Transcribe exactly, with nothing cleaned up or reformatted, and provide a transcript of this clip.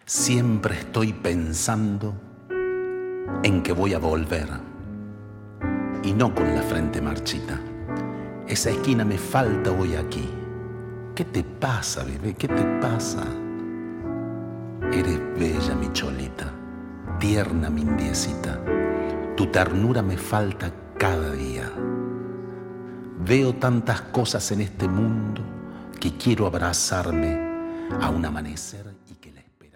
Siempre estoy pensando en que voy a volver, y no con la frente marchita. Esa esquina me falta hoy aquí. ¿Qué te pasa, bebé? ¿Qué te pasa? Eres bella, mi cholita, tierna, mi indiecita. Tu ternura me falta cada día. Veo tantas cosas en este mundo que quiero abrazarme a un amanecer.